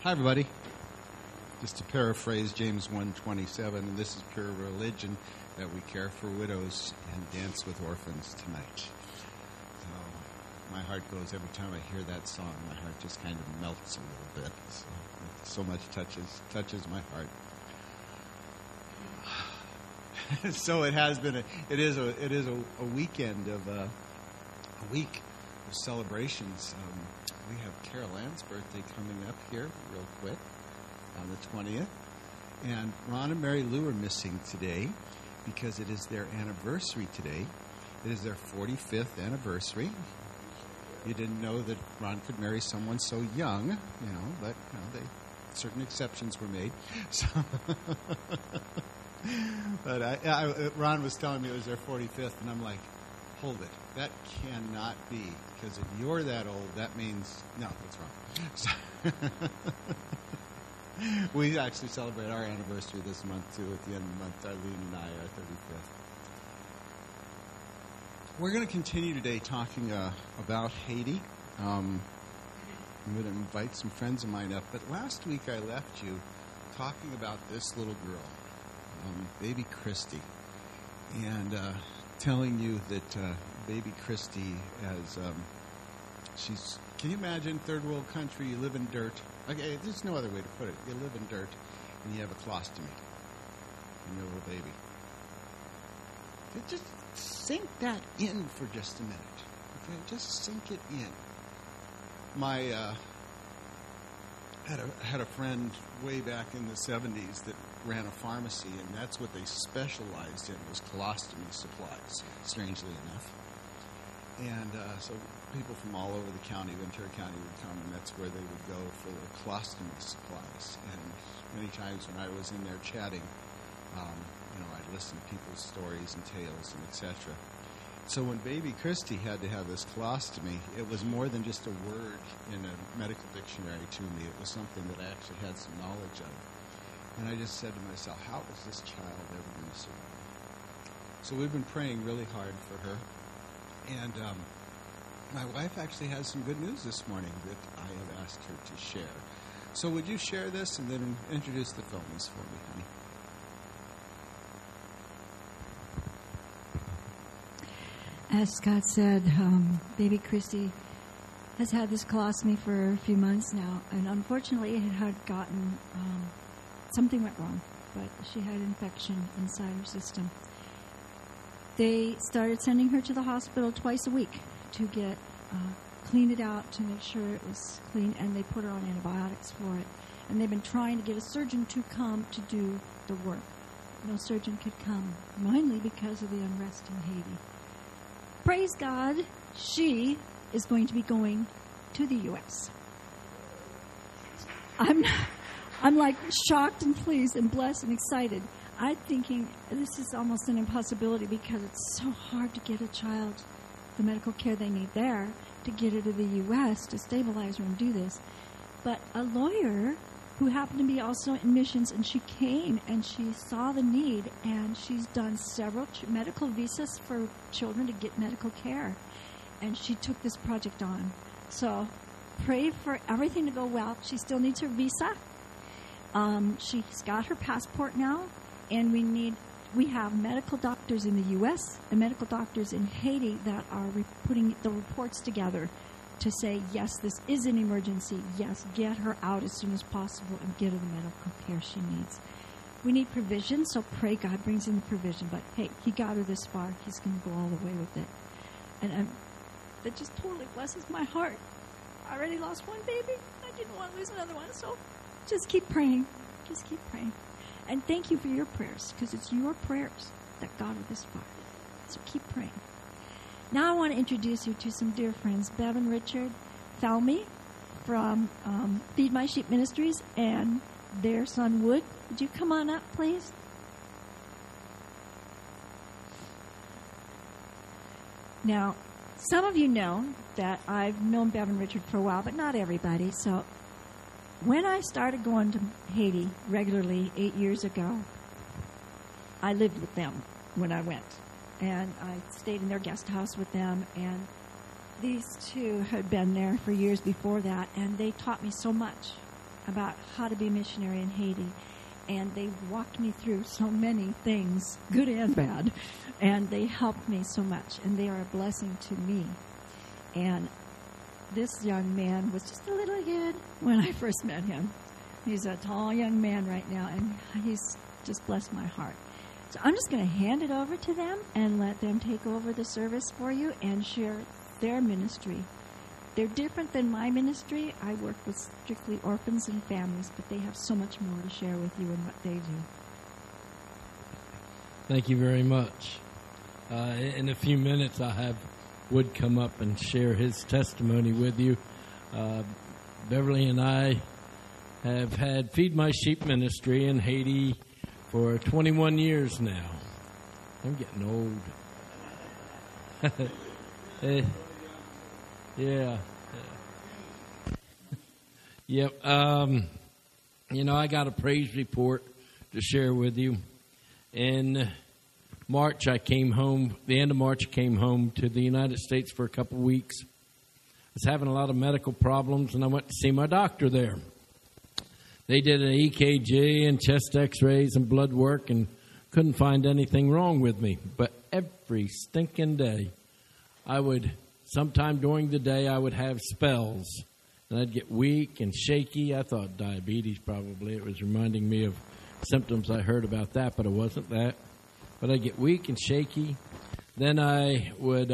Hi, everybody. Just to paraphrase James 1:27, and this is pure religion, that we care for widows and dance with orphans tonight. So my heart goes every time I hear that song. My heart just kind of melts a little bit. So much touches my heart. So it has been. It is a weekend of a week of celebrations. We have Carol Ann's birthday coming up here real quick on the 20th. And Ron and Mary Lou are missing today because it is their anniversary today. It is their 45th anniversary. You didn't know that Ron could marry someone so young, but certain exceptions were made. So but Ron was telling me it was their 45th, and I'm like, hold it. That cannot be, because if you're that old, that means, no, that's wrong. So we actually celebrate our anniversary this month, too, at the end of the month. Arlene and I are 35th. We're going to continue today talking about Haiti. I'm going to invite some friends of mine up. But last week I left you talking about this little girl, baby Christy, and telling you that baby Christy she's, can you imagine, third world country, you live in dirt. Okay, there's no other way to put it. You live in dirt, and you have a colostomy, and you're a little baby. Just sink that in for just a minute. Okay, just sink it in. My had a friend way back in the 70s that ran a pharmacy, and that's what they specialized in, was colostomy supplies, strangely enough. And so people from all over the county, Ventura County, would come, and that's where they would go for their colostomy supplies. And many times when I was in there chatting, I'd listen to people's stories and tales and etc. So when baby Christy had to have this colostomy, it was more than just a word in a medical dictionary to me. It was something that I actually had some knowledge of. And I just said to myself, how is this child ever going to survive? So we've been praying really hard for her. And my wife actually has some good news this morning that I have asked her to share. So would you share this and then introduce the Phillies for me, honey? As Scott said, baby Christy has had this colostomy for a few months now, and unfortunately it had gotten, something went wrong, but she had infection inside her system. They started sending her to the hospital twice a week to get cleaned it out, to make sure it was clean, and they put her on antibiotics for it. And they've been trying to get a surgeon to come to do the work. No surgeon could come, mainly because of the unrest in Haiti. Praise God, she is going to be going to the U.S. I'm like shocked and pleased and blessed and excited. I'm thinking this is almost an impossibility because it's so hard to get a child the medical care they need there, to get her to the U.S., to stabilize her and do this. But a lawyer who happened to be also in missions, and she came and she saw the need, and she's done several medical visas for children to get medical care. And she took this project on. So pray for everything to go well. She still needs her visa. She's got her passport now, and we have medical doctors in the U.S. and medical doctors in Haiti that are putting the reports together to say, yes, this is an emergency. Yes, get her out as soon as possible and get her the medical care she needs. We need provision, so pray God brings in the provision. But, hey, he got her this far. He's going to go all the way with it. And that just totally blesses my heart. I already lost one baby. I didn't want to lose another one, so just keep praying. Just keep praying. And thank you for your prayers, because it's your prayers that got her this far. So keep praying. Now I want to introduce you to some dear friends, Bevan Richard Falmy from Feed My Sheep Ministries, and their son Wood. Would you come on up, please? Now, some of you know that I've known Bevan Richard for a while, but not everybody. So when I started going to Haiti regularly 8 years ago, I lived with them when I went. And I stayed in their guest house with them, and these two had been there for years before that, and they taught me so much about how to be a missionary in Haiti. And they walked me through so many things, good and bad. And they helped me so much. And they are a blessing to me. And this young man was just a little kid when I first met him. He's a tall young man right now, and he's just blessed my heart. So I'm just going to hand it over to them and let them take over the service for you and share their ministry. They're different than my ministry. I work with strictly orphans and families, but they have so much more to share with you in what they do. Thank you very much. In a few minutes, I have Wood come up and share his testimony with you. Beverly and I have had Feed My Sheep ministry in Haiti for 21 years now. I'm getting old. Yeah. Yep. I got a praise report to share with you. In March, the end of March, I came home to the United States for a couple of weeks. I was having a lot of medical problems, and I went to see my doctor there. They did an EKG and chest x-rays and blood work and couldn't find anything wrong with me. But every stinking day, sometime during the day, I would have spells, and I'd get weak and shaky. I thought diabetes probably. It was reminding me of symptoms I heard about that, but it wasn't that. But I'd get weak and shaky. Then I would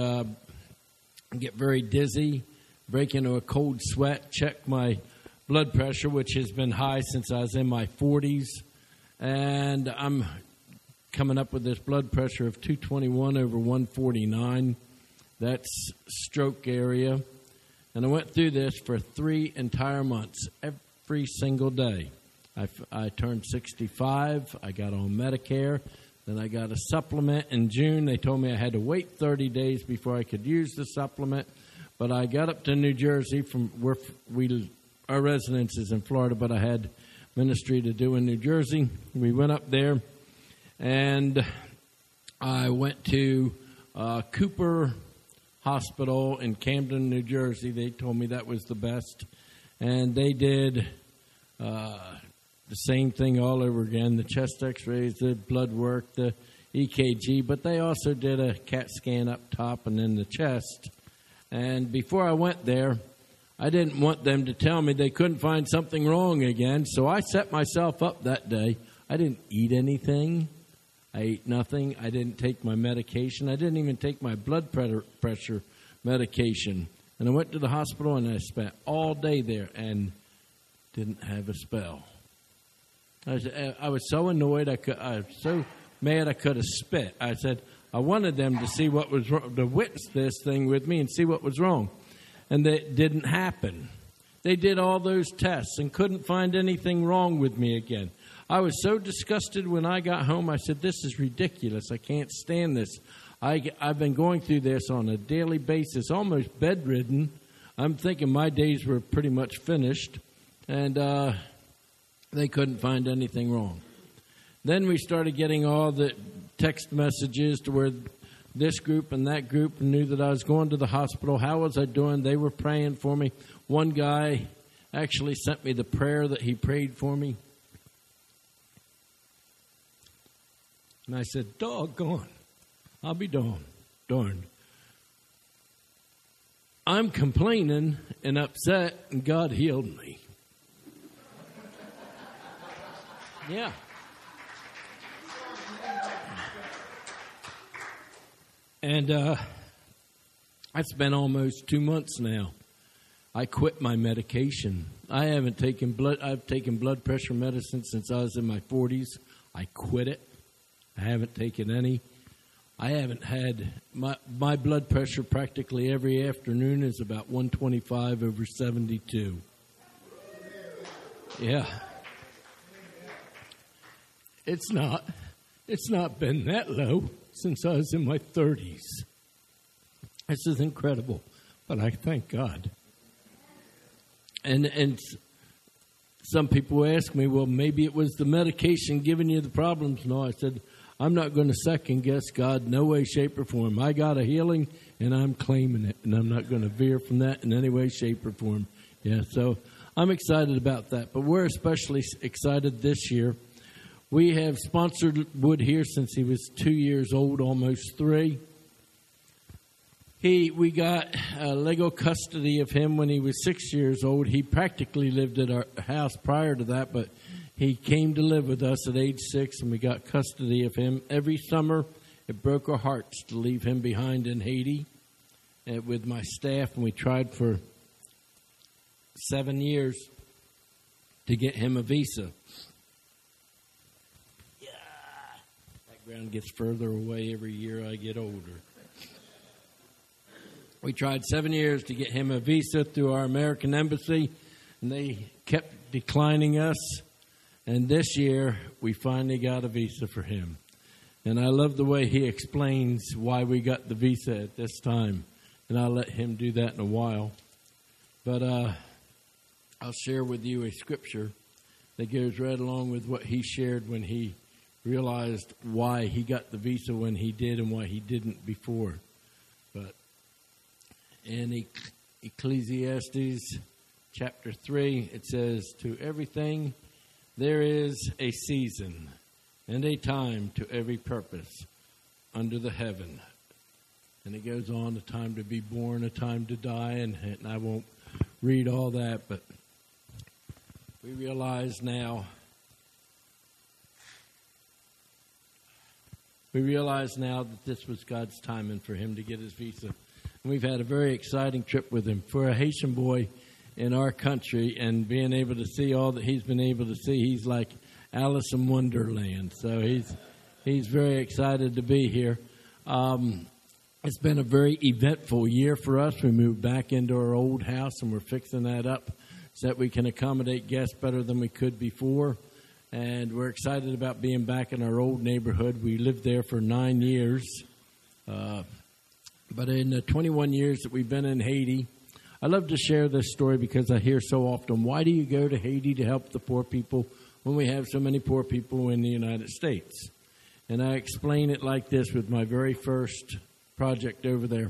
get very dizzy, break into a cold sweat, check my blood pressure, which has been high since I was in my 40s. And I'm coming up with this blood pressure of 221 over 149. That's stroke area. And I went through this for 3 entire months, every single day. I turned 65. I got on Medicare. Then I got a supplement in June. They told me I had to wait 30 days before I could use the supplement. But I got up to New Jersey from where our residence is in Florida, but I had ministry to do in New Jersey. We went up there, and I went to Cooper Hospital in Camden, New Jersey. They told me that was the best. And they did the same thing all over again, the chest x-rays, the blood work, the EKG, but they also did a CAT scan up top and in the chest. And before I went there, I didn't want them to tell me they couldn't find something wrong again, so I set myself up that day. I didn't eat anything. I ate nothing. I didn't take my medication. I didn't even take my blood pressure medication. And I went to the hospital, and I spent all day there and didn't have a spell. I was so annoyed. I was so mad I could have spit. I said, I wanted them to see what was wrong, to witness this thing with me and see what was wrong. And that didn't happen. They did all those tests and couldn't find anything wrong with me again. I was so disgusted when I got home. I said, this is ridiculous. I can't stand this. I've been going through this on a daily basis, almost bedridden. I'm thinking my days were pretty much finished. And they couldn't find anything wrong. Then we started getting all the text messages to where this group and that group knew that I was going to the hospital. How was I doing? They were praying for me. One guy actually sent me the prayer that he prayed for me. And I said, doggone, I'll be darned. I'm complaining and upset, and God healed me. Yeah. And it's been almost 2 months now. I quit my medication. I've taken blood pressure medicine since I was in my 40s. I quit it. I haven't taken any. I haven't had my blood pressure practically every afternoon is about 125 over 72. Yeah. It's not been that low since I was in my 30s. This is incredible, but I thank God. And some people ask me, well, maybe it was the medication giving you the problems. No, I said, I'm not going to second guess God, no way, shape, or form. I got a healing, and I'm claiming it, and I'm not going to veer from that in any way, shape, or form. Yeah, so I'm excited about that, but we're especially excited this year. We have sponsored Wood here since he was 2 years old, almost 3. We got legal custody of him when he was 6 years old. He practically lived at our house prior to that, but he came to live with us at age 6, and we got custody of him. Every summer, it broke our hearts to leave him behind in Haiti with my staff, and we tried for 7 years to get him a visa. Yeah, that ground gets further away every year I get older. We tried 7 years to get him a visa through our American embassy, and they kept declining us. And this year, we finally got a visa for him. And I love the way he explains why we got the visa at this time. And I'll let him do that in a while. But I'll share with you a scripture that goes right along with what he shared when he realized why he got the visa when he did and why he didn't before. But in Ecclesiastes chapter 3, it says, "To everything there is a season and a time to every purpose under the heaven." And it goes on, a time to be born, a time to die, and I won't read all that, but we realize now that this was God's timing for him to get his visa. And we've had a very exciting trip with him. For a Haitian boy in our country and being able to see all that he's been able to see, he's like Alice in Wonderland. So he's very excited to be here. It's been a very eventful year for us. We moved back into our old house, and we're fixing that up so that we can accommodate guests better than we could before. And we're excited about being back in our old neighborhood. We lived there for 9 years. But in the 21 years that we've been in Haiti, I love to share this story because I hear so often, why do you go to Haiti to help the poor people when we have so many poor people in the United States? And I explain it like this with my very first project over there.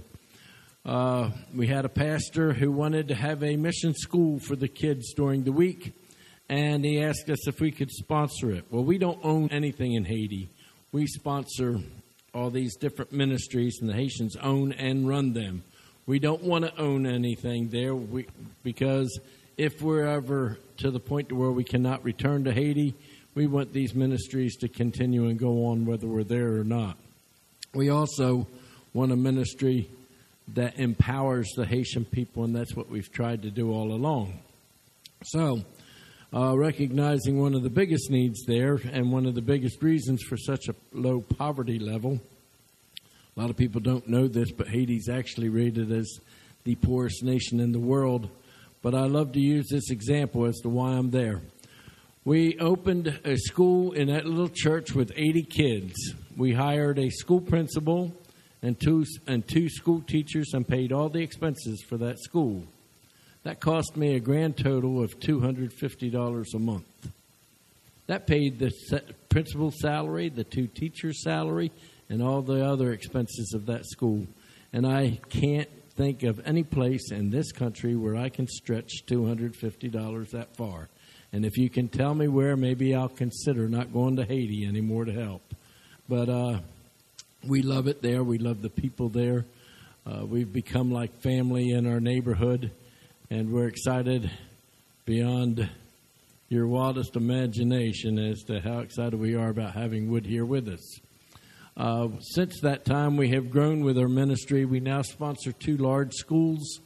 We had a pastor who wanted to have a mission school for the kids during the week, and he asked us if we could sponsor it. Well, we don't own anything in Haiti. We sponsor all these different ministries, and the Haitians own and run them. We don't want to own anything there because if we're ever to the point to where we cannot return to Haiti, we want these ministries to continue and go on whether we're there or not. We also want a ministry that empowers the Haitian people, and that's what we've tried to do all along. So, recognizing one of the biggest needs there and one of the biggest reasons for such a low poverty level, a lot of people don't know this, but Haiti's actually rated as the poorest nation in the world. But I love to use this example as to why I'm there. We opened a school in that little church with 80 kids. We hired a school principal and two school teachers and paid all the expenses for that school. That cost me a grand total of $250 a month. That paid the principal's salary, the 2 teachers' salary, and all the other expenses of that school. And I can't think of any place in this country where I can stretch $250 that far. And if you can tell me where, maybe I'll consider not going to Haiti anymore to help. But we love it there. We love the people there. We've become like family in our neighborhood, and we're excited beyond your wildest imagination as to how excited we are about having Wood here with us. Since that time, we have grown with our ministry. We now sponsor 2 large schools,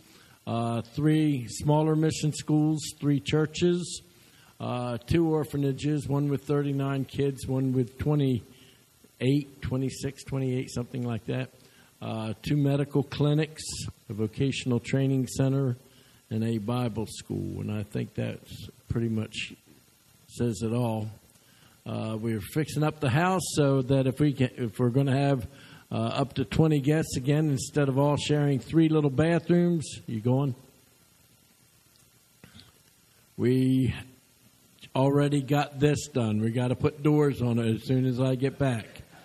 3 smaller mission schools, 3 churches, 2 orphanages, one with 39 kids, one with 26, 28, something like that, 2 medical clinics, a vocational training center, and a Bible school. And I think that pretty much says it all. We're fixing up the house so that if we're going to have up to 20 guests again, instead of all sharing 3 little bathrooms, you going? We already got this done. We got to put doors on it as soon as I get back.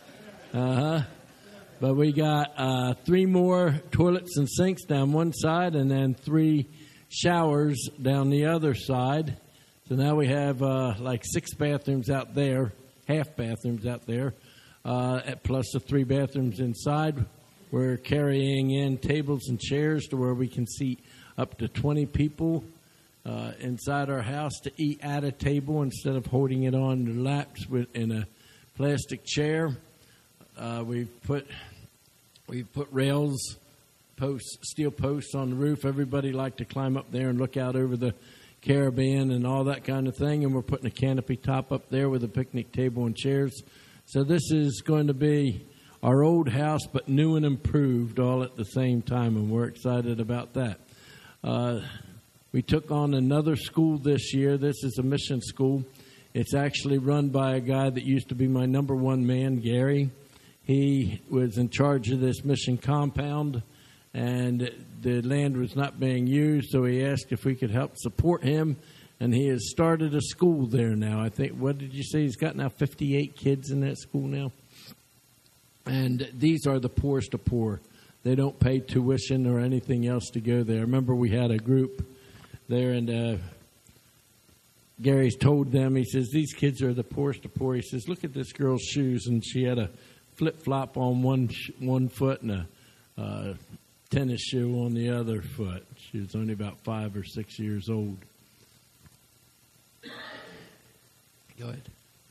But we got 3 more toilets and sinks down one side, and then 3 showers down the other side. So now we have like 6 bathrooms out there, half bathrooms out there, plus the 3 bathrooms inside. We're carrying in tables and chairs to where we can seat up to 20 people inside our house to eat at a table instead of holding it on their laps in a plastic chair. We've put rails, steel posts on the roof. Everybody liked to climb up there and look out over the Caribbean and all that kind of thing. And we're putting a canopy top up there with a picnic table and chairs. So this is going to be our old house, but new and improved all at the same time, and we're excited about that. We took on another school this year. This is a mission school. It's actually run by a guy that used to be my number one man, Gary. He was in charge of this mission compound, and the land was not being used, so he asked if we could help support him, and he has started a school there now. I think, what did you say? He's got now 58 kids in that school now? And these are the poorest of poor. They don't pay tuition or anything else to go there. I remember we had a group there, and Gary's told them, he says, these kids are the poorest of poor. He says, look at this girl's shoes, and she had a flip-flop on one foot and a tennis shoe on the other foot. She was only about 5 or 6 years old. Go ahead.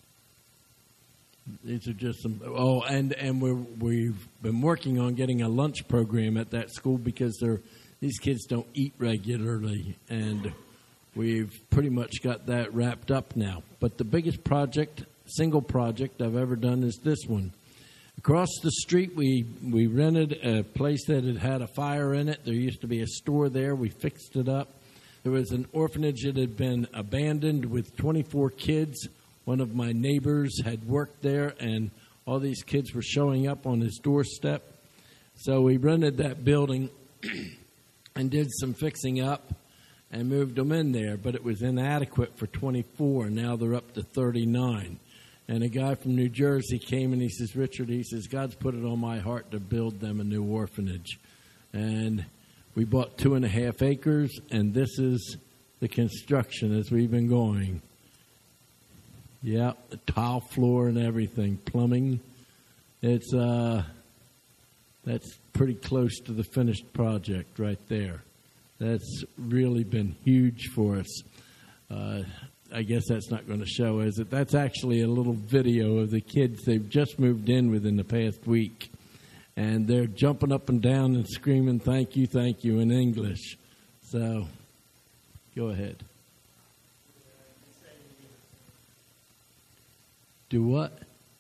These are just some. Oh, and we've been working on getting a lunch program at that school because these kids don't eat regularly, and we've pretty much got that wrapped up now. But the biggest single project I've ever done is this one. Across the street, we rented a place that had a fire in it. There used to be a store there. We fixed it up. There was an orphanage that had been abandoned with 24 kids. One of my neighbors had worked there, and all these kids were showing up on his doorstep. So we rented that building and did some fixing up and moved them in there. But it was inadequate for 24, and now they're up to 39. And a guy from New Jersey came and he says, Richard, he says, God's put it on my heart to build them a new orphanage. And we bought 2.5 acres, and this is the construction as we've been going. Yeah, the tile floor and everything, plumbing. It's that's pretty close to the finished project right there. That's really been huge for us. I guess that's not going to show, is it? That's actually a little video of the kids they've just moved in within the past week. And they're jumping up and down and screaming, thank you, in English. So, go ahead. Do what?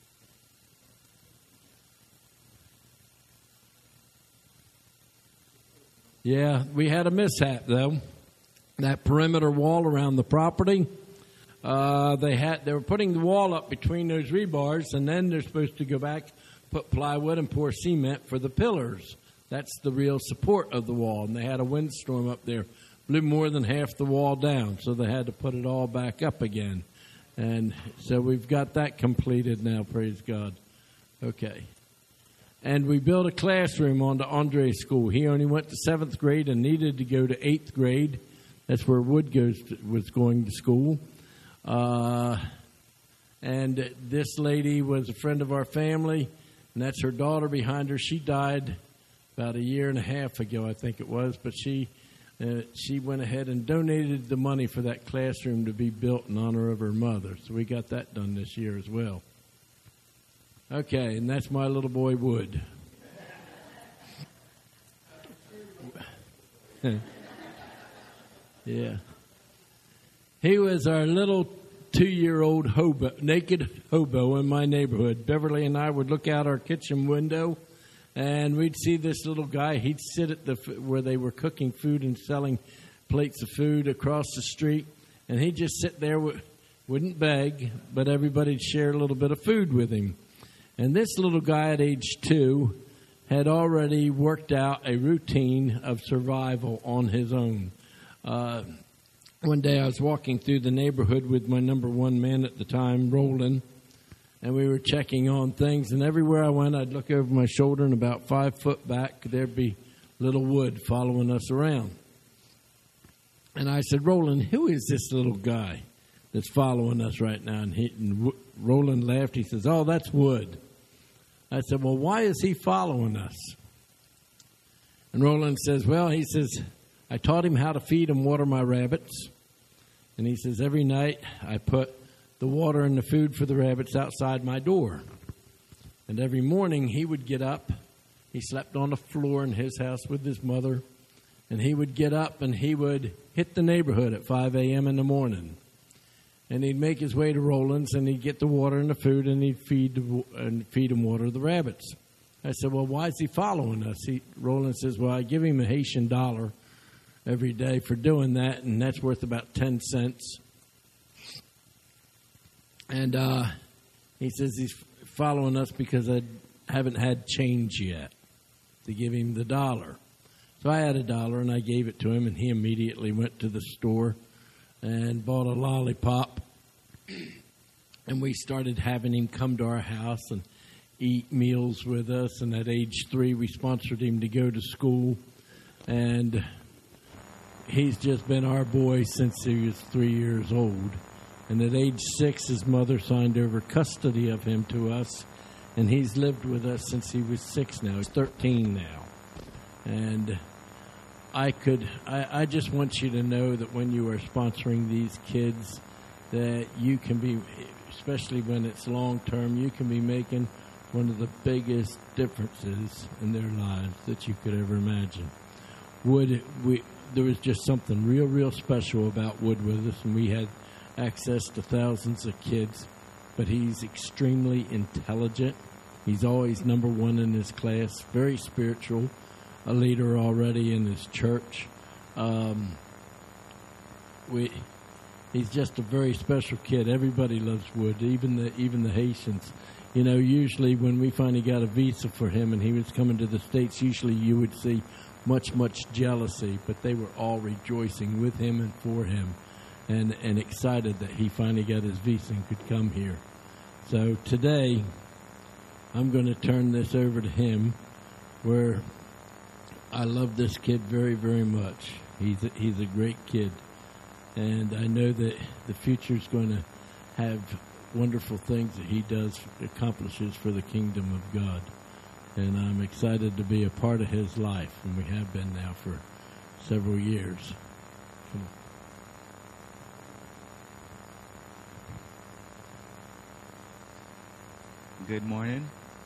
Yeah, we had a mishap, though. That perimeter wall around the property, they were putting the wall up between those rebars, and then they're supposed to go back, put plywood, and pour cement for the pillars. That's the real support of the wall. And they had a windstorm up there, blew more than half the wall down, so they had to put it all back up again. And so we've got that completed now, praise God. Okay. And we built a classroom on the Andre School. He only went to 7th grade and needed to go to 8th grade. That's where Wood was going to school. And this lady was a friend of our family, and that's her daughter behind her. She died about 1.5 years ago, I think it was, but she went ahead and donated the money for that classroom to be built in honor of her mother. So we got that done this year as well. Okay, and that's my little boy, Wood. Yeah. He was our little 2-year-old naked hobo in my neighborhood. Beverly and I would look out our kitchen window, and we'd see this little guy. He'd sit at where they were cooking food and selling plates of food across the street, and he'd just sit there, wouldn't beg, but everybody'd share a little bit of food with him. And this little guy at age 2 had already worked out a routine of survival on his own. One day I was walking through the neighborhood with my number one man at the time, Roland, and we were checking on things. And everywhere I went, I'd look over my shoulder, and about 5 foot back, there'd be little Wood following us around. And I said, Roland, who is this little guy that's following us right now? And Roland laughed. He says, oh, that's Wood. I said, well, why is he following us? And Roland says, well, he says, I taught him how to feed and water my rabbits. And he says, every night I put the water and the food for the rabbits outside my door. And every morning he would get up. He slept on the floor in his house with his mother. And he would get up and he would hit the neighborhood at 5 a.m. in the morning. And he'd make his way to Roland's and he'd get the water and the food and he'd feed and water the rabbits. I said, well, why is he following us? Roland says, well, I give him a Haitian dollar every day for doing that, and that's worth about 10 cents. And he says he's following us because I haven't had change yet to give him the dollar. So I had $1 and I gave it to him, and he immediately went to the store and bought a lollipop. And we started having him come to our house and eat meals with us. And at age 3, we sponsored him to go to school. And he's just been our boy since he was 3 years old. And at age 6, his mother signed over custody of him to us. And he's lived with us since he was 6 now. He's 13 now. And I just want you to know that when you are sponsoring these kids, that you can be, especially when it's long term, you can be making one of the biggest differences in their lives that you could ever imagine. There was just something real special about Wood with us, and we had access to thousands of kids. But he's extremely intelligent. He's always number 1 in his class, very spiritual, a leader already in his church. He's just a very special kid. Everybody loves Wood, even the Haitians. You know, usually when we finally got a visa for him and he was coming to the States, usually you would see much jealousy, but they were all rejoicing with him and for him and excited that he finally got his visa and could come here. So today, I'm going to turn this over to him, where I love this kid very much. He's a great kid, and I know that the future is going to have wonderful things that he accomplishes for the kingdom of God. And I'm excited to be a part of his life, and we have been now for several years. Come on. Good morning.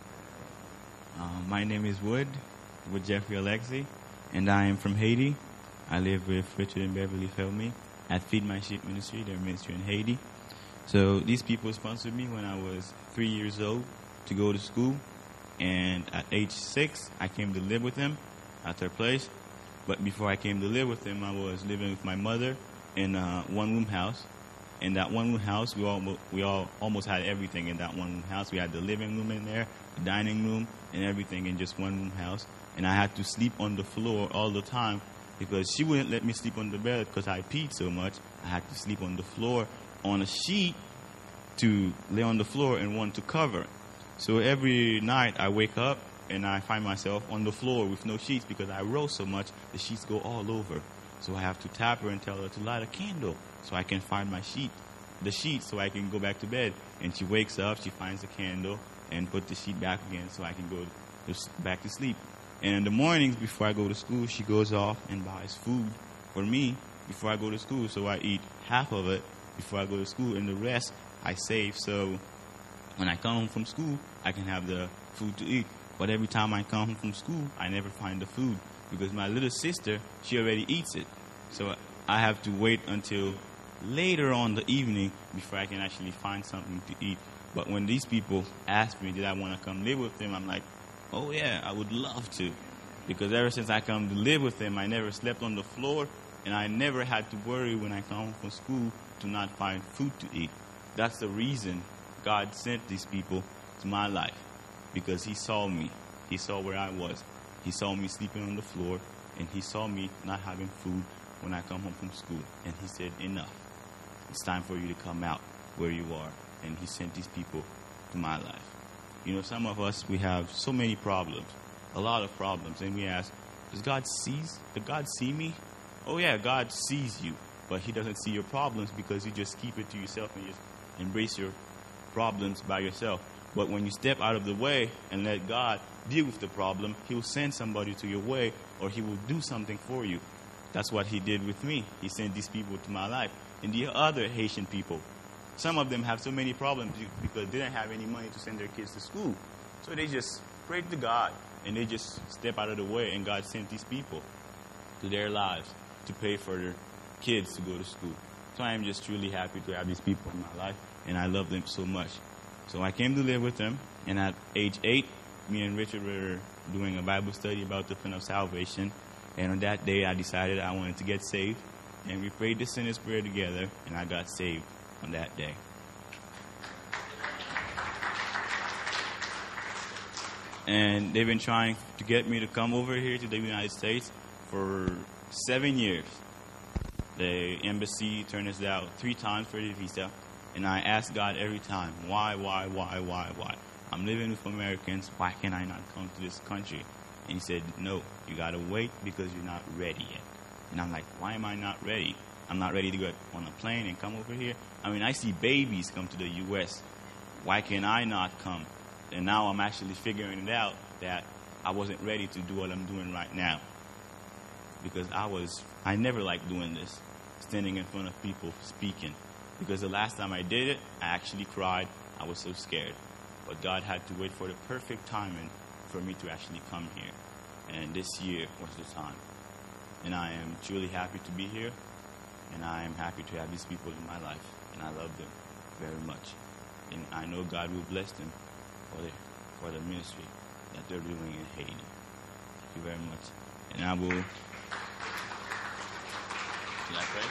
My name is Wood Jeffrey Alexi, and I am from Haiti. I live with Richard and Beverly Felmy at Feed My Sheep Ministry, their ministry in Haiti. So these people sponsored me when I was 3 years old to go to school. And at age 6, I came to live with them at their place. But before I came to live with them, I was living with my mother in a one-room house. In that one-room house, we all almost had everything in that one-room house. We had the living room in there, the dining room, and everything in just one-room house. And I had to sleep on the floor all the time because she wouldn't let me sleep on the bed because I peed so much. I had to sleep on the floor on a sheet to lay on the floor and one to cover. So every night I wake up and I find myself on the floor with no sheets because I roll so much, the sheets go all over. So I have to tap her and tell her to light a candle so I can find the sheet so I can go back to bed. And she wakes up, she finds the candle and put the sheet back again so I can go back to sleep. And in the mornings before I go to school, she goes off and buys food for me before I go to school. So I eat half of it before I go to school, and the rest I save. So when I come home from school, I can have the food to eat. But every time I come home from school, I never find the food because my little sister, she already eats it. So I have to wait until later on the evening before I can actually find something to eat. But when these people ask me, did I want to come live with them, I'm like, oh yeah, I would love to. Because ever since I come to live with them, I never slept on the floor, and I never had to worry when I come home from school to not find food to eat. That's the reason God sent these people to my life, because he saw me. He saw where I was. He saw me sleeping on the floor, and he saw me not having food when I come home from school. And he said, enough. It's time for you to come out where you are. And he sent these people to my life. You know, some of us, we have so many problems, a lot of problems, and we ask, does God see me? oh yeah, God sees you, but he doesn't see your problems because you just keep it to yourself and just embrace your problems by yourself. But when you step out of the way and let God deal with the problem, he will send somebody to your way, or he will do something for you. That's what he did with me. He sent these people to my life. And the other Haitian people, some of them have so many problems because they didn't have any money to send their kids to school. So they just prayed to God, and they just step out of the way, and God sent these people to their lives to pay for their kids to go to school. So I am just truly happy to have these people in my life, and I love them so much. So I came to live with them, and at age 8, me and Richard were doing a Bible study about the plan of salvation. And on that day, I decided I wanted to get saved. And we prayed the sinner's prayer together, and I got saved on that day. And they've been trying to get me to come over here to the United States for 7 years. The embassy turned us down 3 times for the visa. And I asked God every time, why? I'm living with Americans. Why can I not come to this country? And he said, no, you got to wait because you're not ready yet. And I'm like, why am I not ready? I'm not ready to go on a plane and come over here. I mean, I see babies come to the U.S. Why can I not come? And now I'm actually figuring it out that I wasn't ready to do what I'm doing right now. Because I never liked doing this, standing in front of people speaking. Because the last time I did it, I actually cried. I was so scared. But God had to wait for the perfect timing for me to actually come here. And this year was the time. And I am truly happy to be here. And I am happy to have these people in my life. And I love them very much. And I know God will bless them for the ministry that they're doing in Haiti. Thank you very much. And I will... Should I pray?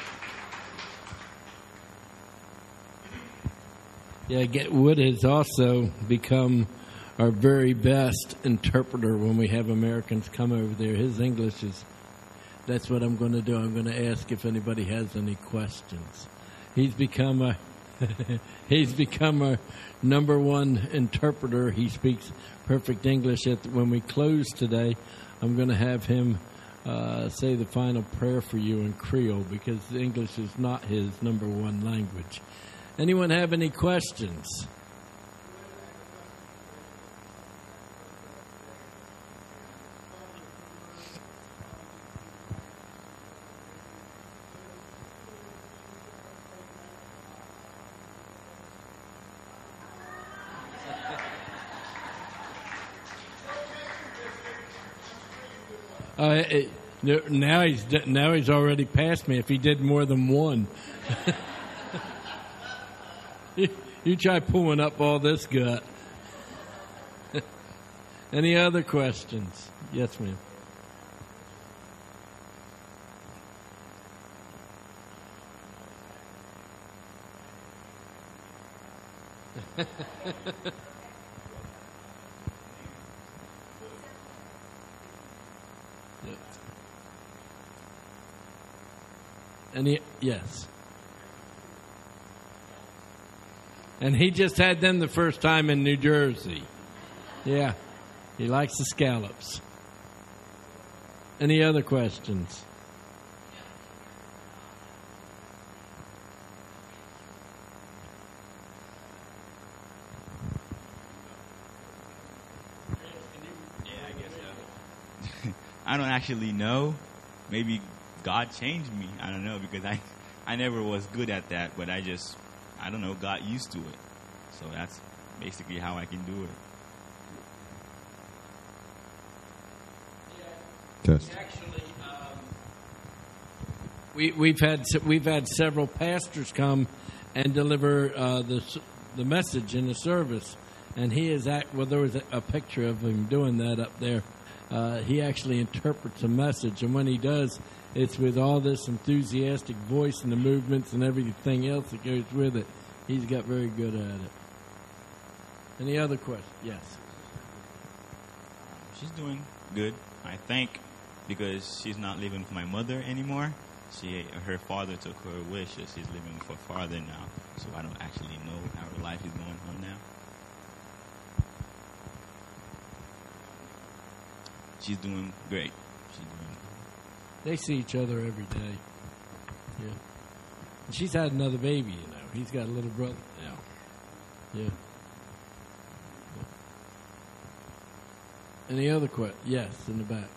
Yeah, Wood has also become our very best interpreter when we have Americans come over there. His English is, that's what I'm going to do. I'm going to ask if anybody has any questions. He's become our number one interpreter. He speaks perfect English. When we close today, I'm going to have him say the final prayer for you in Creole because English is not his number one language. Anyone have any questions? Now he's already passed me if he did more than one. You try pulling up all this gut. Any other questions? Yes, ma'am. Yes. And he just had them the first time in New Jersey. Yeah. He likes the scallops. Any other questions? Yeah, I guess so. I don't actually know. Maybe God changed me. I don't know because I never was good at that, but I don't know, got used to it. So that's basically how I can do it. Test. Actually, we've had several pastors come and deliver the message in the service, and he is there was a picture of him doing that up there. He actually interprets a message, and when he does, it's with all this enthusiastic voice and the movements and everything else that goes with it. He's got very good at it. Any other questions? Yes. She's doing good, I think, because she's not living with my mother anymore. Her father took her away, so she's living with her father now. So I don't actually know how her life is going on now. She's doing great. They see each other every day. Yeah. And she's had another baby, you know. He's got a little brother now. Yeah. Any other questions? Yes, in the back.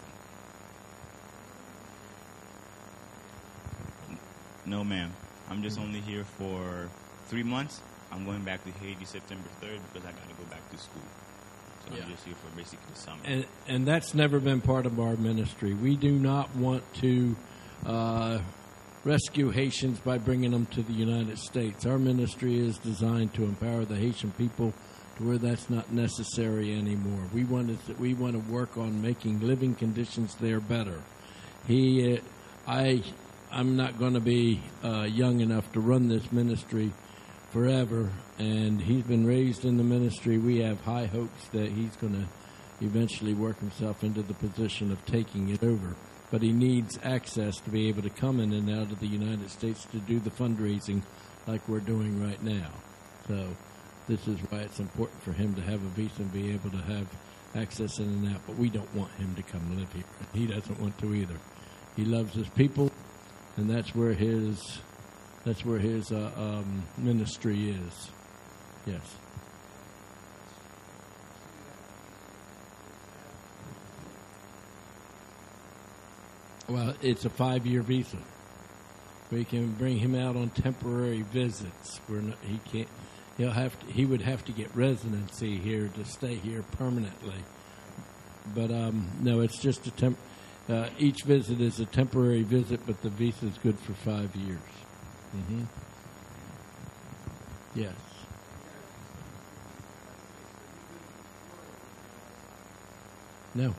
No, ma'am. I'm just only here for 3 months. I'm going back to Haiti September 3rd because I got to go back to school. So I'm just here for basically the summer. And that's never been part of our ministry. We do not want to rescue Haitians by bringing them to the United States. Our ministry is designed to empower the Haitian people to where that's not necessary anymore. We want to work on making living conditions there better. I'm not going to be young enough to run this ministry forever, and he's been raised in the ministry. We have high hopes that he's going to eventually work himself into the position of taking it over. But he needs access to be able to come in and out of the United States to do the fundraising like we're doing right now. So this is why it's important for him to have a visa and be able to have access in and out. But we don't want him to come live here. He doesn't want to either. He loves his people, and that's where his ministry is. Yes. Well, it's a 5-year visa. We can bring him out on temporary visits. He would have to get residency here to stay here permanently. But no, it's just each visit is a temporary visit, but the visa is good for 5 years. Mm-hmm. Yes. No.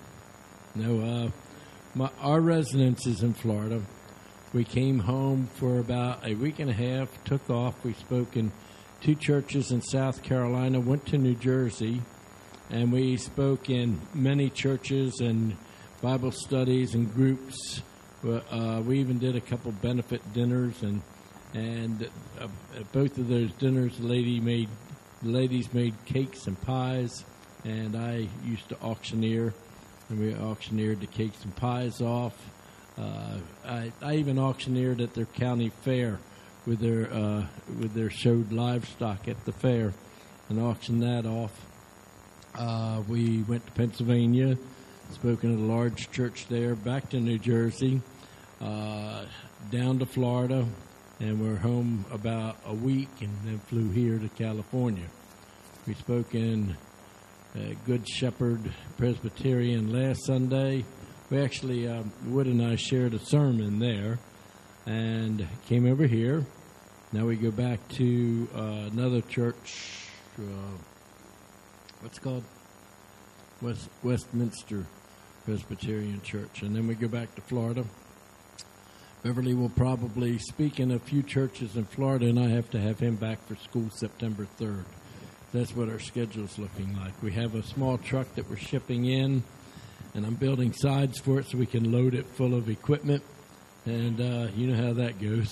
Our residence is in Florida. We came home for about a week and a half, took off. We spoke in 2 churches in South Carolina, went to New Jersey, and we spoke in many churches and Bible studies and groups. We even did a couple benefit dinners, and at both of those dinners, the ladies made cakes and pies, and I used to auctioneer, and we auctioneered the cakes and pies off. I even auctioneered at their county fair with their showed livestock at the fair, and auctioned that off. We went to Pennsylvania, spoken at a large church there, back to New Jersey, down to Florida, and we're home about a week, and then flew here to California. We spoke in Good Shepherd Presbyterian last Sunday. We actually, Wood and I shared a sermon there, and came over here. Now we go back to another church, what's it called? Westminster Presbyterian Church, and then we go back to Florida. Beverly will probably speak in a few churches in Florida, and I have to have him back for school September 3rd. That's what our schedule's looking like. We have a small truck that we're shipping in, and I'm building sides for it so we can load it full of equipment, and you know how that goes.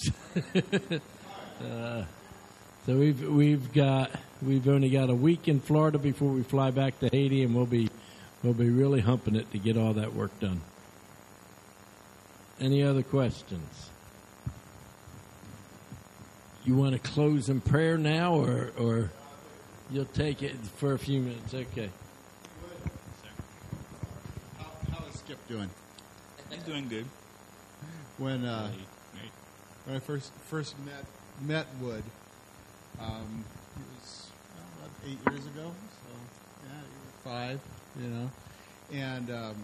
So we've only got a week in Florida before we fly back to Haiti, and we'll be really humping it to get all that work done. Any other questions? You want to close in prayer now, or you'll take it for a few minutes? Okay. How is Skip doing? He's doing good. When I first met Wood, he was about 8 years ago. So yeah, you were 5, you know, and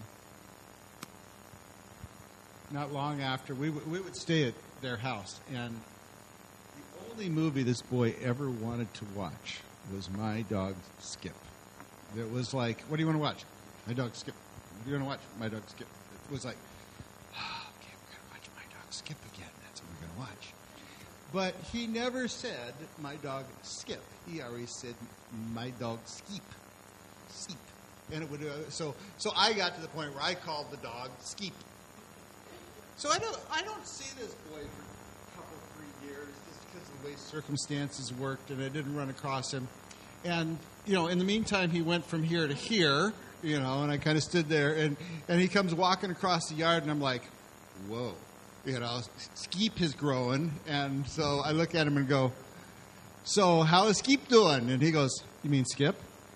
not long after we would stay at their house, and the only movie this boy ever wanted to watch was My Dog Skip. It was like, what do you want to watch? My Dog Skip. What do you want to watch? My Dog Skip. It was like, okay, we're going to watch My Dog Skip again. That's what we're going to watch. But he never said, My Dog Skip. He always said, My Dog Skeep. Seep. And it would, so I got to the point where I called the dog Skeep. So I don't see this boy for a couple, 3 years just because of the way circumstances worked, and I didn't run across him. And, you know, in the meantime, he went from here to here, you know, and I kind of stood there, and he comes walking across the yard, and I'm like, whoa. Skeep is growing. And so I look at him and go, so how is Skeep doing? And he goes, you mean Skip?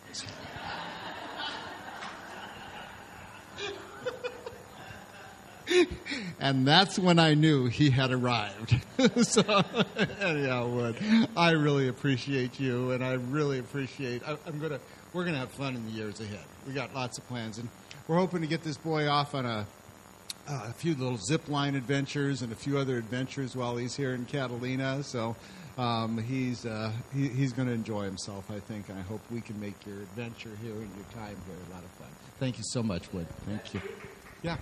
And that's when I knew he had arrived. So, anyhow, Wood, I really appreciate you, and I really appreciate. We're gonna have fun in the years ahead. We got lots of plans, and we're hoping to get this boy off on a few little zip line adventures and a few other adventures while he's here in Catalina. So he's going to enjoy himself, I think, and I hope we can make your adventure here and your time here a lot of fun. Thank you so much, Wood. Thank you. Yeah.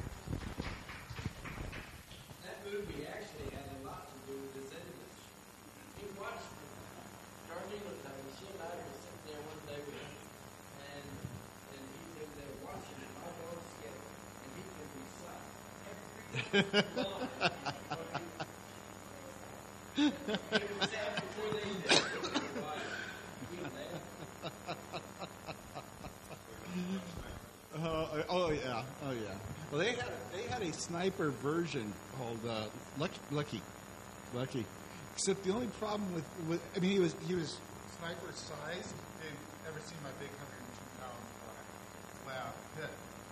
That movie actually had a lot to do with his image. He watched Darlene was having, she and I were sitting there one day with him, and he was there watching it. My dog Skip, and he could recite every line. It was after before they did it. Oh yeah. Well, they had a sniper version called Lucky. Except the only problem with I mean he was sniper size. They've ever seen my big 102-pound lab pit?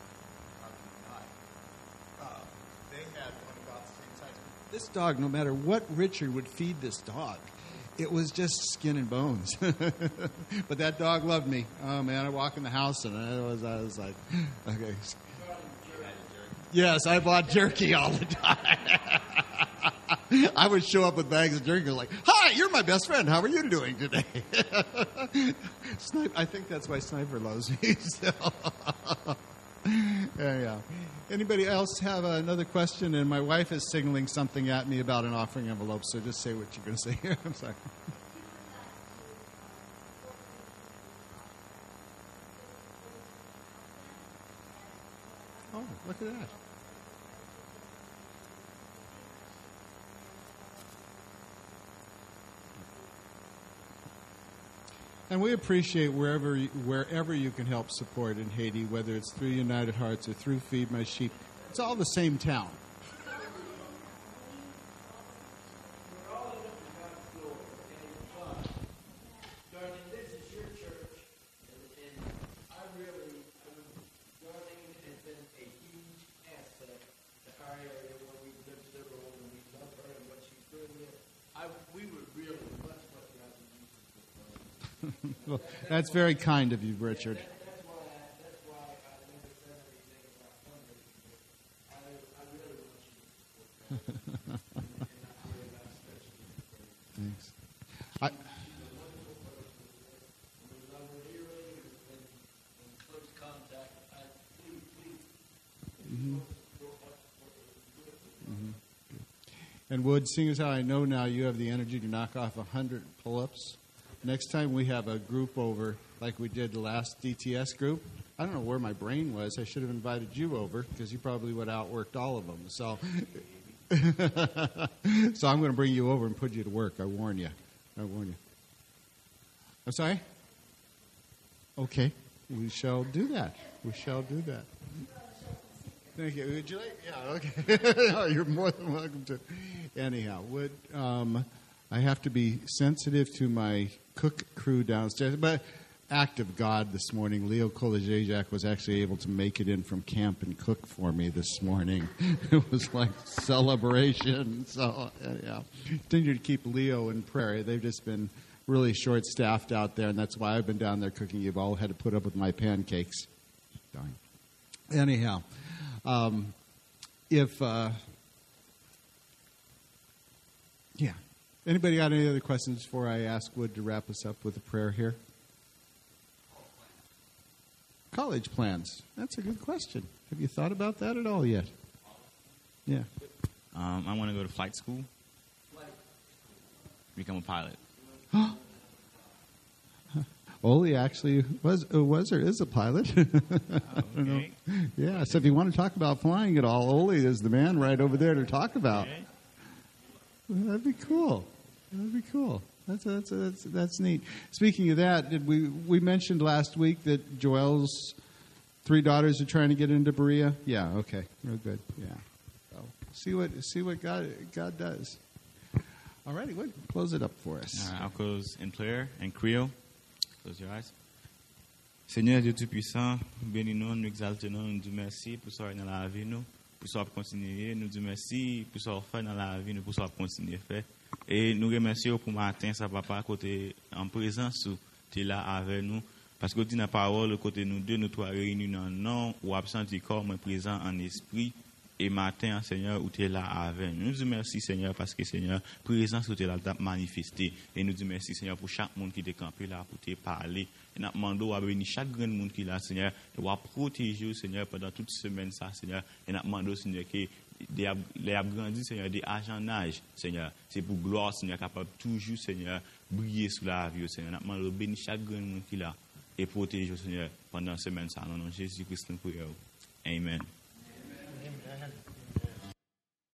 They had one about the same size. This dog, no matter what Richard would feed this dog, it was just skin and bones. But that dog loved me. Oh man, I walk in the house and I was like, okay. Yes, I bought jerky all the time. I would show up with bags of jerky like, hi, you're my best friend. How are you doing today? I think that's why Sniper loves me. So. Yeah. Anybody else have another question? And my wife is signaling something at me about an offering envelope, so just say what you're going to say here. I'm sorry. Oh, look at that. And we appreciate wherever you can help support in Haiti, whether it's through United Hearts or through Feed My Sheep. It's all the same town. Well, that's very kind of you, Richard. That's why I never said anything about fundraising. I really want you to support that. And not worry about stretching it. Thanks. She's a wonderful person. We love her dearly. We've been in close contact. Please. And Wood, seeing as how I know now you have the energy to knock off 100 pull-ups, next time we have a group over, like we did the last DTS group, I don't know where my brain was. I should have invited you over because you probably would have outworked all of them. So, so I'm going to bring you over and put you to work. I warn you. I'm sorry? Okay. We shall do that. Thank you. Would you like? Yeah, okay. No, you're more than welcome to. Anyhow, I have to be sensitive to my cook crew downstairs. But act of God this morning, Leo Kolajajak was actually able to make it in from camp and cook for me this morning. It was like celebration. So, anyhow, continue to keep Leo in prayer. They've just been really short-staffed out there, and that's why I've been down there cooking. You've all had to put up with my pancakes. Darn. Anyhow, yeah. Anybody got any other questions before I ask Wood to wrap us up with a prayer here? College plans. That's a good question. Have you thought about that at all yet? Yeah. I want to go to flight school. Become a pilot. Ole actually was or is a pilot. I don't know. Yeah, so if you want to talk about flying at all, Ole is the man right over there to talk about. Okay. That'd be cool. That's neat. Speaking of that, did we mentioned last week that Joelle's 3 daughters are trying to get into Berea? Yeah. Okay. Real good. Yeah. So See what God does. All righty, we'll close it up for us. All right, I'll close in prayer and Creole. Close your eyes. Seigneur Dieu Tout-Puissant, bénis-nous, nous exaltons, nous disons merci pour ça dans la vie nous, pour ça continuer, nous disons merci pour ça faire dans la vie nous, pour ça continuer faire. Et nous remercions pour matin ça papa côté en présence tu es là avec nous parce que tu dans parole côté nous deux nous trois réunis dans nom ou absent du corps mais présent en esprit. Et matin, Seigneur, où tu es là avec nous. Nous disons merci, Seigneur, parce que, Seigneur, présence où tu es là, tu as manifesté. Et nous disons merci, Seigneur, pour chaque monde qui est campé là, pour te parler. Et nous demandons à bénir chaque grand monde qui est là, Seigneur, de protéger, Seigneur, pendant toute semaine, ça, Seigneur. Et nous demandons, Seigneur, que les agrandis, Seigneur, des agendages, Seigneur. C'est pour gloire, Seigneur, capable toujours, Seigneur, briller sous la vie, Seigneur. Nous demandons à bénir chaque grand monde qui est là et protéger, Seigneur, pendant la semaine, ça. Dans le nom de Jésus-Christ, nous prions. Amen.